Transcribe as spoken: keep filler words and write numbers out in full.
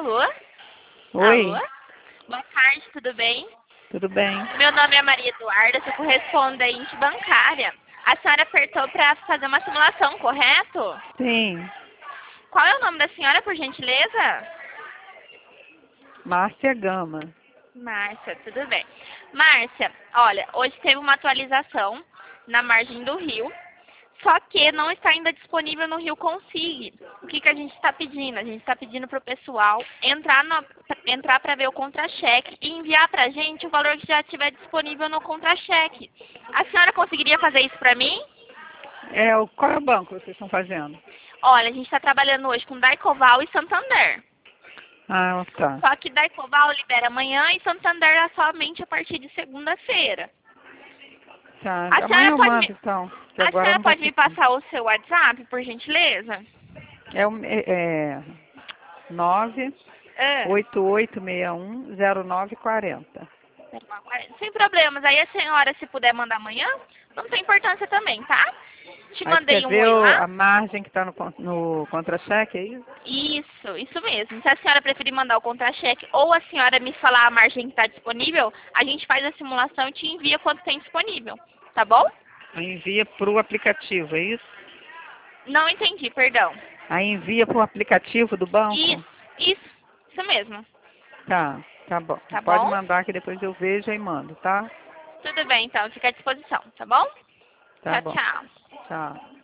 Alô? Oi, Alô? Boa tarde, tudo bem? tudo bem? Meu nome é Maria Eduarda, sou correspondente bancária. A senhora apertou para fazer uma simulação, correto? Sim, Qual é o nome da senhora, por gentileza? Márcia Gama. Márcia, tudo bem. Márcia, olha, hoje teve uma atualização na margem do rio, só que não está ainda disponível no Rio Consig. O que, que a gente está pedindo? A gente está pedindo para o pessoal entrar, no, entrar para ver o contra-cheque e enviar para a gente o valor que já estiver disponível no contra-cheque. A senhora conseguiria fazer isso para mim? É, o- qual é o banco que vocês estão fazendo? Olha, a gente está trabalhando hoje com Daicoval e Santander. Ah, tá. Só que Daicoval libera amanhã e Santander é somente a partir de segunda-feira. Tá, A amanhã senhora eu pode mando me, então, que a agora senhora não vai pode me ter. passar o seu WhatsApp, por gentileza? É, o- é, é nove É. oito oito seis um zero nove quatro zero. Sem problemas. Aí a senhora, se puder mandar amanhã, não tem importância também, tá? Te Aí você mandei quer um ver oi o- lá. a margem que está no, con- no contra-cheque, é isso? Isso, isso mesmo. Se a senhora preferir mandar o contra-cheque ou a senhora me falar a margem que está disponível, a gente faz a simulação e te envia quanto tem disponível. Tá bom? Aí envia para o aplicativo, é isso? Não entendi, perdão. Aí envia para o aplicativo do banco? Isso, isso, isso mesmo. Tá, tá bom. Tá Pode bom? mandar que depois eu vejo e mando, tá? Tudo bem, então. Fica à disposição, tá bom? Tá Tchau, bom. tchau. Tchau.